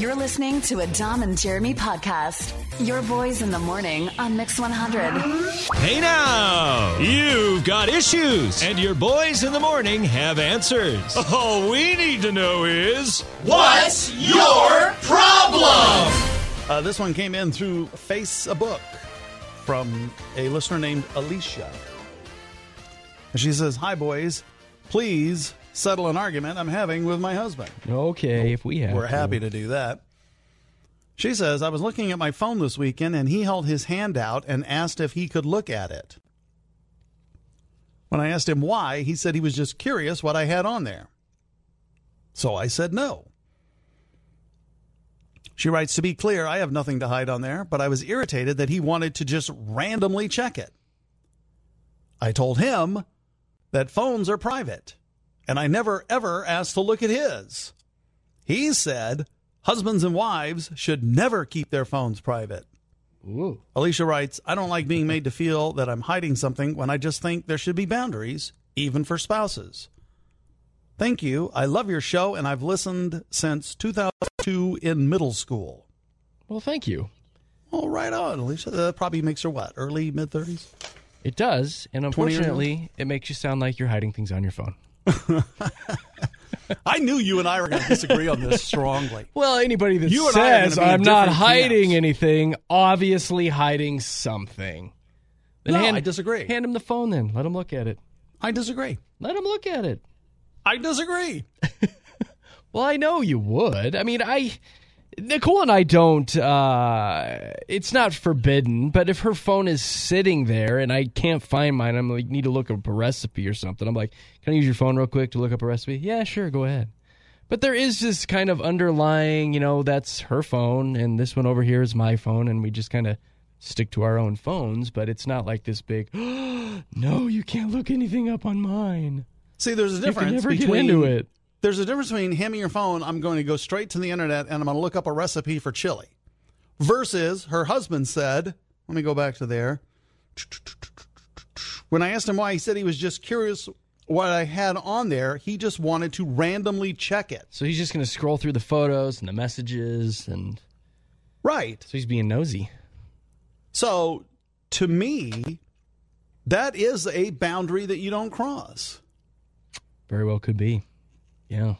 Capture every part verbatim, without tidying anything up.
You're listening to a Dom and Jeremy podcast. Your boys in the morning on Mix one hundred. Hey now, you've got issues, and your boys in the morning have answers. All we need to know is, what's your problem? Uh, this one came in through Facebook from a listener named Alicia. She says, hi, boys. Please settle an argument I'm having with my husband. Okay, if we have We're to. happy to do that. She says, I was looking at my phone this weekend, and he held his hand out and asked if he could look at it. When I asked him why, he said he was just curious what I had on there. So I said no. She writes, to be clear, I have nothing to hide on there, but I was irritated that he wanted to just randomly check it. I told him that phones are private, and I never, ever asked to look at his. He said husbands and wives should never keep their phones private. Ooh. Alicia writes, I don't like being made to feel that I'm hiding something when I just think there should be boundaries, even for spouses. Thank you. I love your show, and I've listened since two thousand two in middle school. Well, thank you. Oh, right on, Alicia. That probably makes her what, early, mid-thirties? It does, and unfortunately, it makes you sound like you're hiding things on your phone. I knew you and I were going to disagree on this strongly. Well, anybody that You and I are says gonna be in I'm not different hiding camps. anything, obviously hiding something. Then No, hand, I disagree. Hand him the phone then. Let him look at it. I disagree. Let him look at it. I disagree. Well, I know you would. I mean, I... Nicole and I don't, uh, it's not forbidden, but if her phone is sitting there and I can't find mine, I'm like, need to look up a recipe or something. I'm like, can I use your phone real quick to look up a recipe? Yeah, sure, go ahead. But there is this kind of underlying, you know, that's her phone and this one over here is my phone, and we just kind of stick to our own phones, but it's not like this big, oh, no, you can't look anything up on mine. See, there's a difference you can never between... get into it. There's a difference between handing your phone, I'm going to go straight to the internet and I'm going to look up a recipe for chili, versus her husband said, let me go back to there. When I asked him why, he said he was just curious what I had on there. He just wanted to randomly check it. So he's just going to scroll through the photos and the messages, and Right. so he's being nosy. So to me, that is a boundary that you don't cross. Very well could be. Yeah.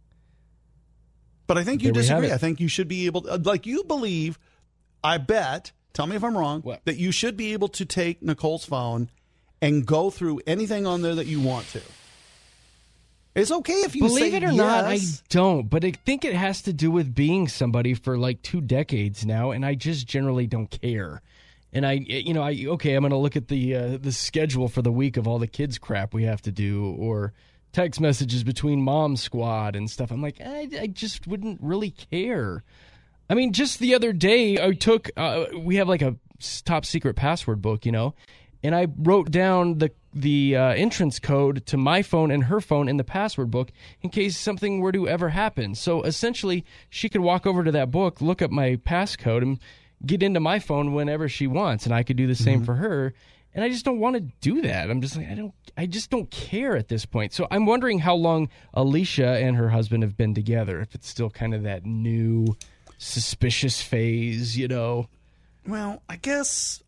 But I think you There we have disagree. it. I think you should be able to, like you believe, I bet, tell me if I'm wrong, What? that you should be able to take Nicole's phone and go through anything on there that you want to. It's okay if you Believe say it or yes. not, I don't. But I think it has to do with being somebody for like two decades now, and I just generally don't care. And I, you know, I okay, I'm going to look at the uh, the schedule for the week of all the kids crap we have to do, or text messages between mom squad and stuff. I'm like, I, I just wouldn't really care. I mean, just the other day, I took, uh, we have like a top secret password book, you know, and I wrote down the the uh, entrance code to my phone and her phone in the password book in case something were to ever happen. So essentially, she could walk over to that book, look up my passcode, and get into my phone whenever she wants, and I could do the same mm-hmm. for her. And I just don't want to do that. I'm just like, I don't, I just don't care at this point. So I'm wondering how long Alicia and her husband have been together, if it's still kind of that new suspicious phase, you know? Well, I guess,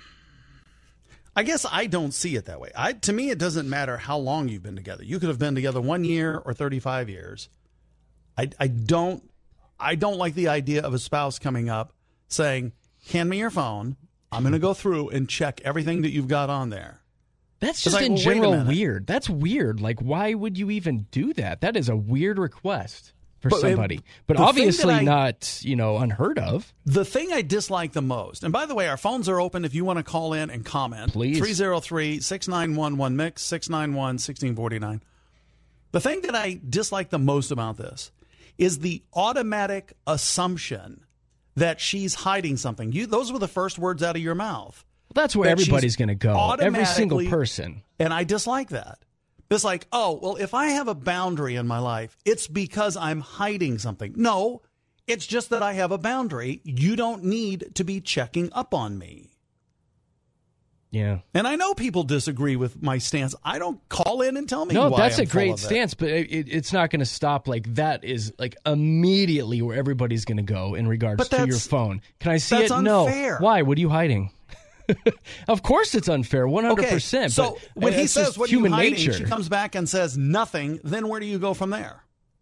I guess I don't see it that way. I, to me, it doesn't matter how long you've been together. You could have been together one year or thirty-five years. I, I don't, I don't like the idea of a spouse coming up saying, hand me your phone. I'm going to go through and check everything that you've got on there. That's just like, in well, wait a general minute. weird. That's weird. Like, why would you even do that? That is a weird request for But, uh, somebody. But the thing obviously that I- not, you know, unheard of. The thing I dislike the most, and by the way, our phones are open if you want to call in and comment. Please. three oh three, six nine one, one mix, six nine one, one six four nine. The thing that I dislike the most about this is the automatic assumption that she's hiding something. You, those were the first words out of your mouth. That's where That she's everybody's going to go. Every single automatically- person. And I dislike that. It's like, oh, well, if I have a boundary in my life, it's because I'm hiding something. No, it's just that I have a boundary. You don't need to be checking up on me. Yeah. And I know people disagree with my stance. I don't call in and tell me No, why that's I'm a full great of it. stance, but it, it, it's not going to stop. Like, that is, like, immediately where everybody's going to go in regards But to your that's- phone. Can I see that's it? No. unfair. Why? What are you hiding? Of course it's unfair, one hundred percent. Okay, so but when he it's says, just what are you human hiding, nature. she comes back and says nothing, then where do you go from there?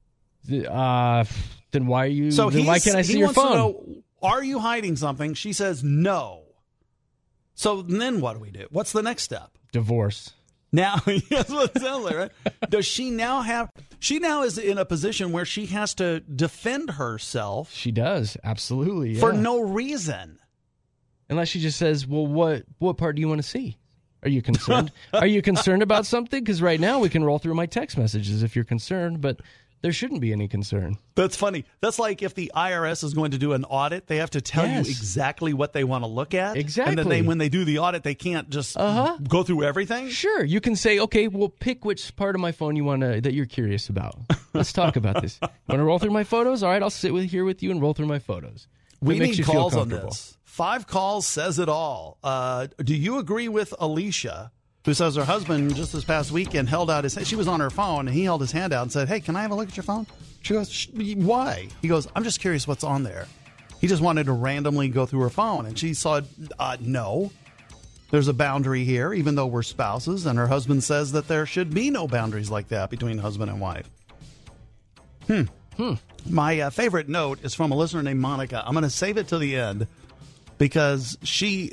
Uh, then why are you? So then why he's- can't I see he your wants to phone? know, are you hiding something? She says no. So then what do we do? What's the next step? Divorce. Now, that's what it sounds like, right? Does she now have, she now is in a position where she has to defend herself She does, absolutely. Yeah. for no reason. Unless she just says, well, what what part do you want to see? Are you concerned? Are you concerned about something? Because right now we can roll through my text messages if you're concerned, but there shouldn't be any concern. That's funny. That's like if the I R S is going to do an audit, they have to tell Yes. you exactly what they want to look at. Exactly. And then they, when they do the audit, they can't just Uh-huh. go through everything. Sure, you can say, okay, well, pick which part of my phone you want to that you're curious about. Let's talk about this. Want to roll through my photos? All right, I'll sit with here with you and roll through my photos. If We it makes need you feel calls on comfortable. this. Five calls says it all. Uh, do you agree with Alicia, who says her husband just this past weekend held out his, she was on her phone, and he held his hand out and said, hey, can I have a look at your phone? She goes, "Sh- why? He goes, I'm just curious what's on there. He just wanted to randomly go through her phone. And she said, uh, no, there's a boundary here, even though we're spouses. And her husband says that there should be no boundaries like that between husband and wife. Hmm. Hmm. My uh, favorite note is from a listener named Monica. I'm going to save it to the end because she,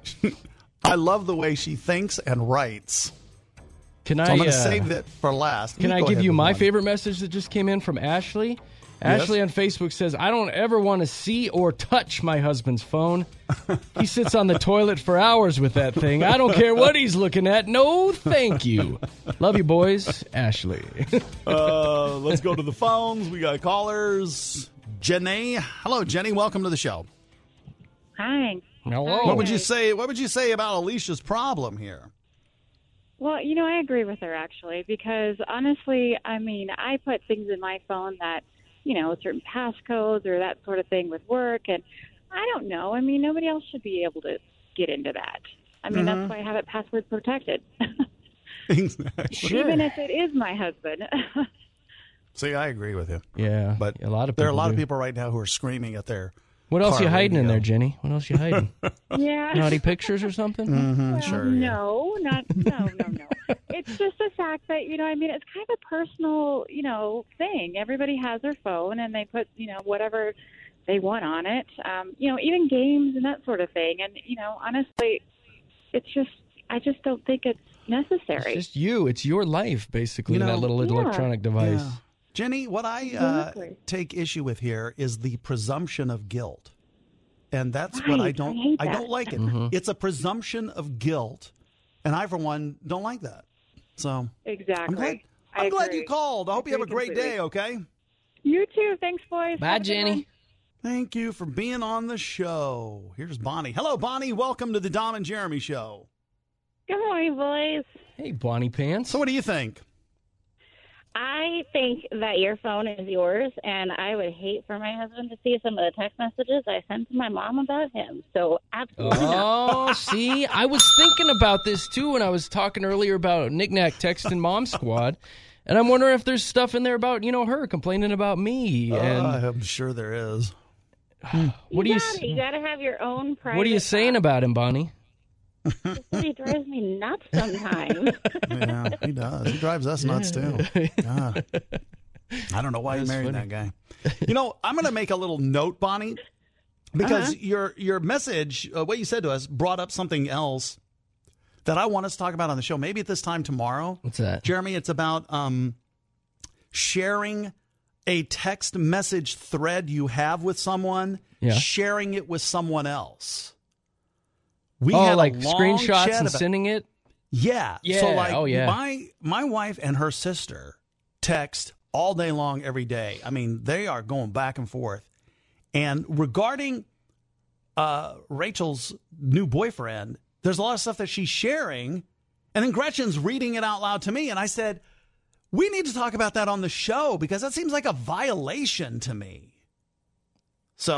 I love the way she thinks and writes. Can So I? I'm going to uh, save it for last. Can I Go give ahead you with my one. favorite message that just came in from Ashley? Yes. Ashley on Facebook says, I don't ever want to see or touch my husband's phone. He sits on the toilet for hours with that thing. I don't care what he's looking at. No, thank you. Love you, boys. Ashley. Uh, let's go to the phones. We got callers. Jenny. Hello, Jenny. Welcome to the show. Hi. Hello. What would you say? What would you say about Alicia's problem here? Well, you know, I agree with her, actually, because honestly, I mean, I put things in my phone that, you know, certain passcodes or that sort of thing with work, and I don't know. I mean, nobody else should be able to get into that. I mean, Mm-hmm. that's why I have it password protected, Exactly. even if it is my husband. See, I agree with you. Yeah, But a lot of there are a people lot of do. people right now who are screaming at their What else car you hiding in radio. there, Jenny? What else you hiding? yeah. Naughty pictures or something? Mm-hmm, Well, sure. yeah. no, not no, no, no. It's just the fact that, you know, I mean, it's kind of a personal, you know, thing. Everybody has their phone and they put, you know, whatever they want on it. Um, you know, even games and that sort of thing. And, you know, honestly, it's just, I just don't think it's necessary. It's just you. It's your life, basically, You know, that little yeah. electronic device. Yeah. Jenny, what I uh, Exactly. take issue with here is the presumption of guilt. And that's what I Right. don't I hate I that. don't like it. Mm-hmm. It's a presumption of guilt. And I, for one, don't like that. So Exactly. I'm glad, I I'm glad agree. you called. I hope you have a Agree great completely. day, okay? You too. Thanks, boys. Bye, Have a good Jenny. one. Thank you for being on the show. Here's Bonnie. Hello, Bonnie. Welcome to the Dom and Jeremy Show. Good morning, boys. Hey, Bonnie Pants. So what do you think? I think that your phone is yours, and I would hate for my husband to see some of the text messages I sent to my mom about him. So absolutely not. Oh, see, I was thinking about this too when I was talking earlier about Knick-Knack texting Mom Squad, and I'm wondering if there's stuff in there about, you know, her complaining about me. And Uh, I'm sure there is. what do you you got you got to have your own private. what are you saying thoughts. about him, Bonnie? He drives me nuts sometimes. Yeah, he does. He drives us nuts too. God. I don't know why you That's married funny. that guy. You know, I'm going to make a little note, Bonnie, because Uh-huh. your your message, uh, what you said to us, brought up something else that I want us to talk about on the show. Maybe at this time tomorrow. What's that? Jeremy, it's about um, sharing a text message thread you have with someone, Yeah. sharing it with someone else. We Oh, had a like long screenshots chat and about- sending it? Yeah. Yeah. So like Oh, yeah. my my wife and her sister text all day long every day. I mean, they are going back and forth. And regarding uh, Rachel's new boyfriend, there's a lot of stuff that she's sharing, and then Gretchen's reading it out loud to me, and I said, "We need to talk about that on the show because that seems like a violation to me." So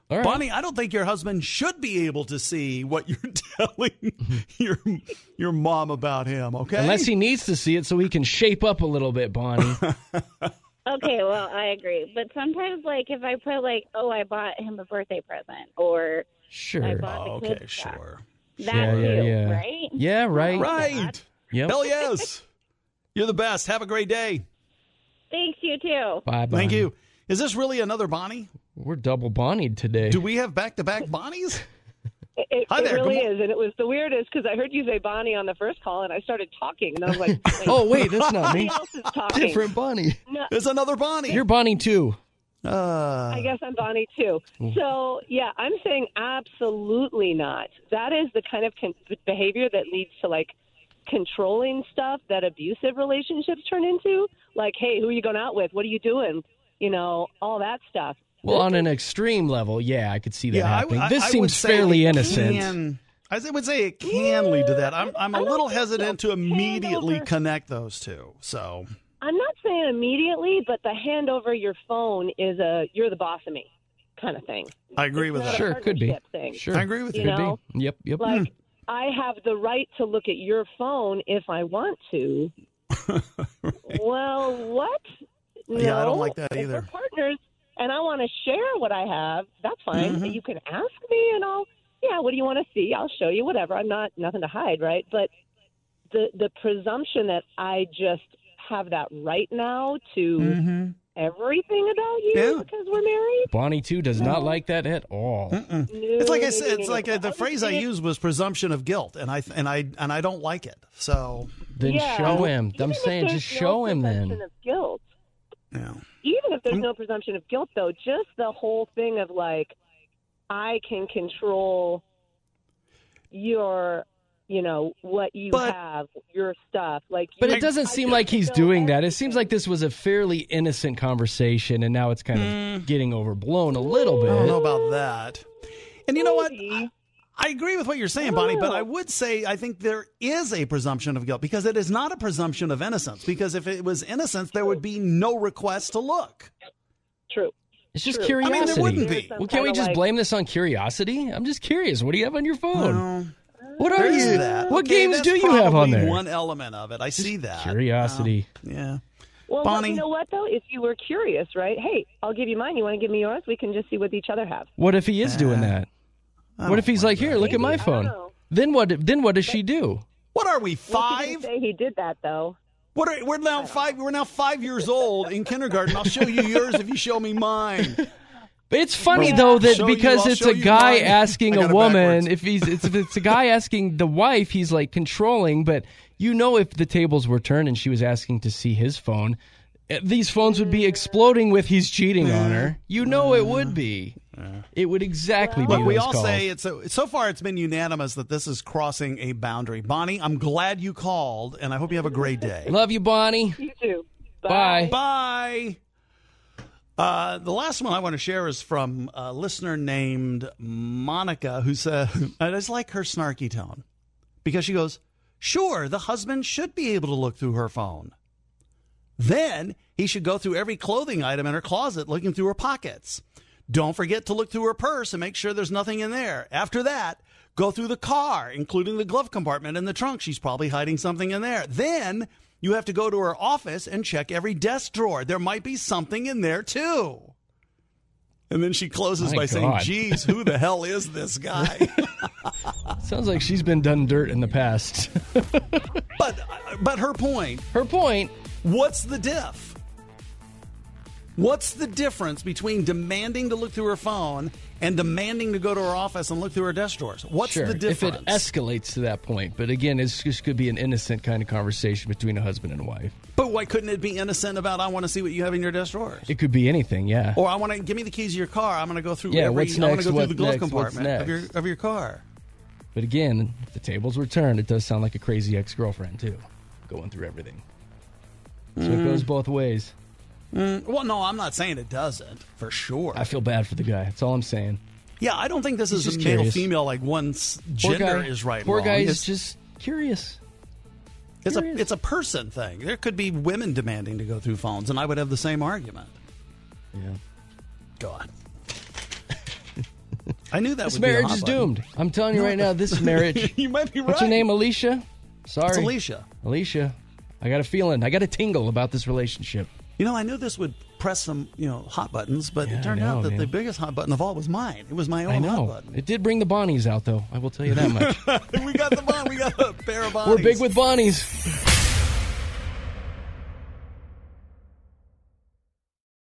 All right. Bonnie, I don't think your husband should be able to see what you're telling your your mom about him, okay? Unless he needs to see it so he can shape up a little bit, Bonnie. Okay, well, I agree. But sometimes, like, if I put, like, oh, I bought him a birthday present, or Sure. I bought the Oh, okay, kids stuff, sure. That's yeah, yeah, you, yeah. right? Yeah, right. Right. Yep. Hell yes. You're the best. Have a great day. Thanks, you too. Bye, Bonnie. Thank you. Is this really another Bonnie? We're double Bonnied today. Do we have back-to-back Bonnies? It, it, Hi there, it really good mo- is, and it was the weirdest because I heard you say Bonnie on the first call, and I started talking, and I was like, wait, Oh, wait, that's not somebody me. else is talking. Different Bonnie. No, There's another Bonnie. You're Bonnie, too. Uh, I guess I'm Bonnie too. So yeah, I'm saying absolutely not. That is the kind of con- behavior that leads to like controlling stuff that abusive relationships turn into. Like, hey, who are you going out with? What are you doing? You know, all that stuff. Well, on an extreme level, yeah, I could see that yeah, I, happening. I, this I would seems say fairly it innocent. Can, I would say it can lead to that. I'm, I'm a I don't little think hesitant so. to immediately Hand over- connect those two. So, I'm not saying immediately, but the hand over your phone is a you're the boss of me kind of thing. I agree with It's that. not a Sure, could be. partnership Thing. Sure. I agree with You you. Could know? be. Yep, yep. Like, I have the right to look at your phone if I want to. Well, what? No. Yeah, I don't like that If either. we're partners and I want to share what I have, that's fine. Mhm. You can ask me and I'll, yeah, what do you want to see? I'll show you whatever. I'm not, nothing to hide, right? But the the presumption that I just have that right now to Mm-hmm. everything about you Yeah. because we're married? Bonnie, too, does not like that at all. Mm-mm. No, It's like I no, said. no, It's no, like no. uh, the phrase I Honestly, used was presumption of guilt, and I and I and I don't like it. So, Then Yeah. show him. Even I'm if saying there's just no show him presumption then. Of guilt. yeah. Even if there's I'm- no presumption of guilt, though, just the whole thing of like, I can control your, you know, what you But- have, your stuff. Like, But you- it doesn't I seem just like he's know doing that. It everything. seems like this was a fairly innocent conversation, and now it's kind of getting overblown a little I don't know bit. about that. And you know what? Maybe. I agree with what you're saying, Bonnie, but I would say I think there is a presumption of guilt because it is not a presumption of innocence. Because if it was innocence, there would be no request to look. True. It's just True. I curiosity. mean, there wouldn't be. Well, can't we Kinda just like- blame this on curiosity? I'm just curious. What do you have on your phone? Well, what are there's you? that. What Okay, games that's do you have on probably there? One element of it. I see that. Curiosity. Um, yeah. Well, Bonnie. you know what, though? If you were curious, right? Hey, I'll give you mine. You want to give me yours? We can just see what each other have. What if he is doing Uh, that? I What if don't he's like like, here, that. look at my I don't phone? know. Then what? Then what does she do? What are we, Well, he five? didn't say he did that, though. What are, we're now five. We're now five years old in kindergarten. I'll show you yours if you show me mine. But it's funny Yeah. though that Show you, because I'll it's show a you guy mine. asking I got a it woman, backwards. if he's it's, if it's a guy asking the wife, he's like controlling. But you know, if the tables were turned and she was asking to see his phone, eh, these phones would be exploding with he's cheating on her. You know, it would be. It would exactly be. Look, we those all calls. say it's a, so far. It's been unanimous that this is crossing a boundary. Bonnie, I'm glad you called, and I hope you have a great day. Love you, Bonnie. You too. Bye. Bye. Uh, the last one I want to share is from a listener named Monica, who said, I just like her snarky tone because she goes, sure, the husband should be able to look through her phone. Then he should go through every clothing item in her closet looking through her pockets. Don't forget to look through her purse and make sure there's nothing in there. After that, go through the car, including the glove compartment and the trunk. She's probably hiding something in there. Then you have to go to her office and check every desk drawer. There might be something in there, too. And then she closes My by saying, God. geez, who the hell is this guy? Sounds like she's been done dirt in the past. but, but her point, Her point. what's the diff? What's the difference between demanding to look through her phone and demanding to go to her office and look through her desk drawers? What's Sure, the if difference? it escalates to that point. But again, it's just could be an innocent kind of conversation between a husband and a wife. But why couldn't it be innocent about, I want to see what you have in your desk drawers? It could be anything, yeah. Or I want to give me the keys to your car. I'm going to go through Yeah, every. what's I want next? to go What through the glove next? What's compartment of your next? of your car. But again, if the tables were turned, it does sound like a crazy ex-girlfriend, too, going through everything. So it goes both ways. Mm, well, no, I'm not saying it doesn't for sure. I feel bad for the guy. That's all I'm saying. yeah, I don't think this He's is just a male curious. female like one's Poor gender guy, is right. Poor and guy wrong. is It's, just curious. it's a curious. it's a person thing. There could be women demanding to go through phones, and I would have the same argument. Yeah. Go on. I knew that This would be a marriage hot is button. doomed. I'm telling you right now, this marriage. You might be right. What's her name, Alicia? Sorry. It's Alicia. Alicia. I got a feeling. I got a tingle about this relationship. You know, I knew this would press some, you know, hot buttons, but Yeah, it turned I know, out that man. the biggest hot button of all was mine. It was my own I hot know. button. It did bring the Bonnies out, though. I will tell you that much. we got the bon. We got a pair of Bonnies. We're big with Bonnies.